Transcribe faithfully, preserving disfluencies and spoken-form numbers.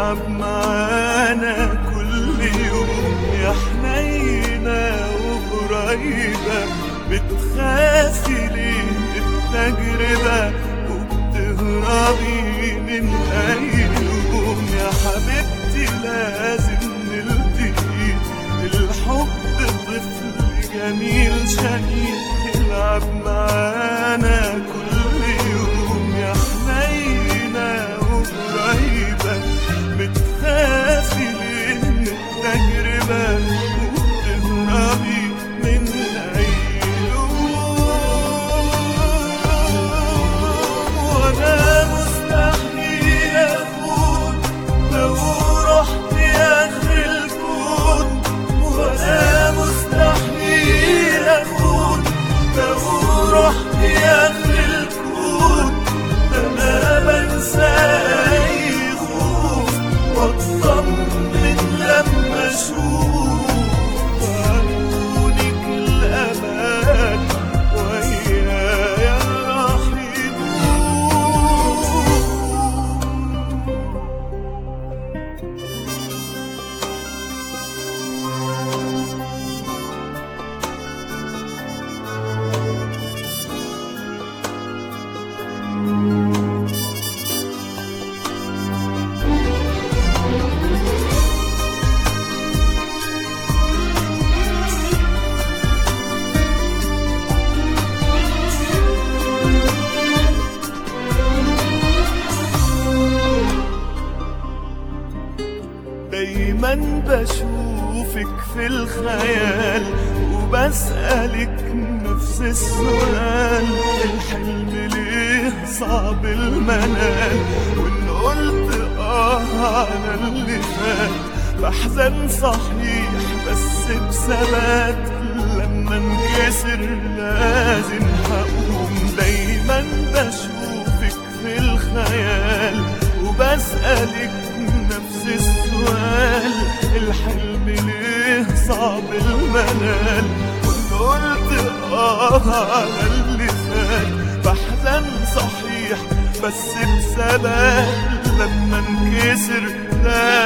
تلعب معانا كل يوم يا حنينة وقريبة، بتخافي ليه التجربة وبتهربي من أي لوم؟ يا حبيبتي لازم نلتقي، الحب طفل جميل شقي يلعب معانا كل يوم يا حنينة وقريبة، بتخافي ليه من التجربة وبتهربي من أي لوم؟ وأنا مستحيل أكون لو رحت آخر الكون، وأنا مستحيل أكون لو رحت آخر الكون، أنا بنسى أي خوف وأطمن لما أشوف عيونك الأمان ويايا راح يدوم. دايما بشوفك في الخيال وبسألك نفس السؤال، الحلم ليه صعب المنال؟ وإن قلت آه على اللي فات بحزن صحيح بس بثبات، لما انكسر لازم هقوم. دايما بشوفك في الخيال وبسألك نفس السؤال، الحلم ليه صعب المنال؟ وإن قلت آه على اللي فات بحزن صحيح بس بثبات، لما انكسر